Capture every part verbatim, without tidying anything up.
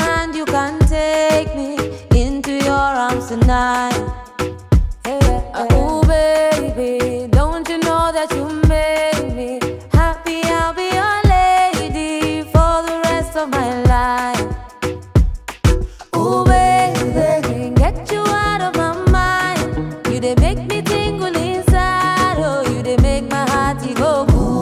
hand, you can take me into your arms tonight. Hey, yeah, yeah. Oh baby, don't you know that you make me happy? I'll be your lady for the rest of my life. Oh baby, get you out of my mind. You they make me tingle inside. Oh, you they make my heart go cool.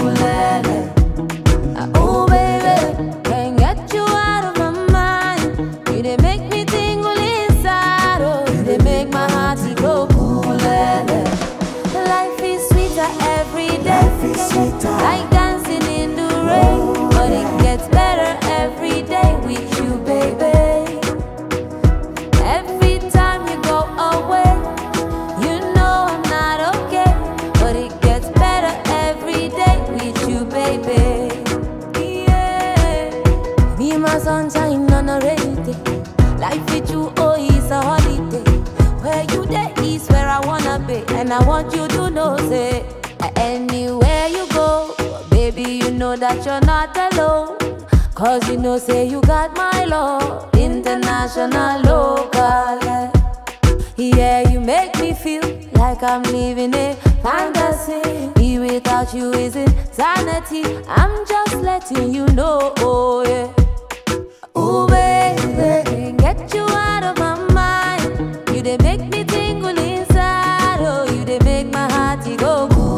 Oh baby, can't get you out of my mind. You they make me tingle inside. Oh, you they make my heart go cool. Life is sweeter every day. Life is sweeter. Like dancing in the rain, but it gets better every day with you, baby. Every time you go away, you know I'm not okay, but it gets better every day with you, baby. Yeah, be my sunshine on a rainy day. Life with you, oh, it's a holiday. Where you there is where I wanna be, and I want you to know, say, anywhere you go, baby, you know that you're not alone. Cause you know, say you got my love, international, local. Yeah, you make me feel like I'm living a fantasy. Be without you is insanity. I'm just letting you know, oh yeah. Oh baby, get you out of my mind. You they make me tingle inside. Oh, you they make my heart go cool.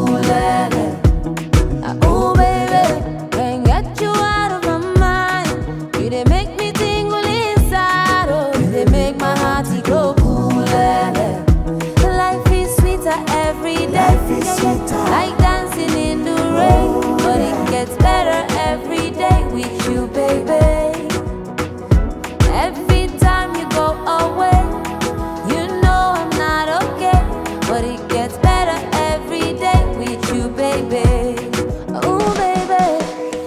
Oh baby, can't get you out of my mind. You they make me tingle inside. Oh, you they make my heart go cool. Life is sweeter every day. Life is sweeter. Like dancing in the rain, but it gets better every day with you, baby. Every time you go away, you know I'm not okay, but it gets better every day with you, baby. Ooh, baby.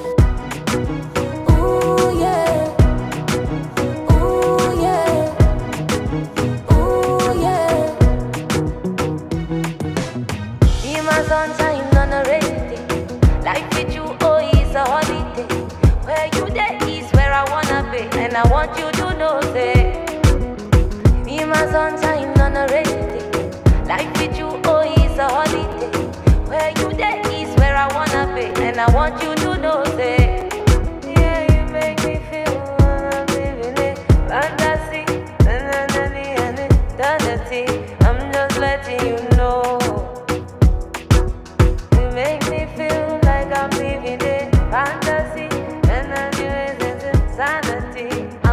Ooh, yeah. Ooh, yeah. Ooh, yeah. Be my sunshine on a rainy day. Life with you, oh, it's a holiday. Where you there is where I wanna be, and I want you to know, say, be my sunshine on a rainy day. Life with you, oh, it's a holiday. Where you there is where I wanna be, and I want you to know, say, yeah, you make me feel I'm living it fantasy, and eternity. I'm just letting you know. You make me feel like I'm living it fantasy, and I'm doing insanity.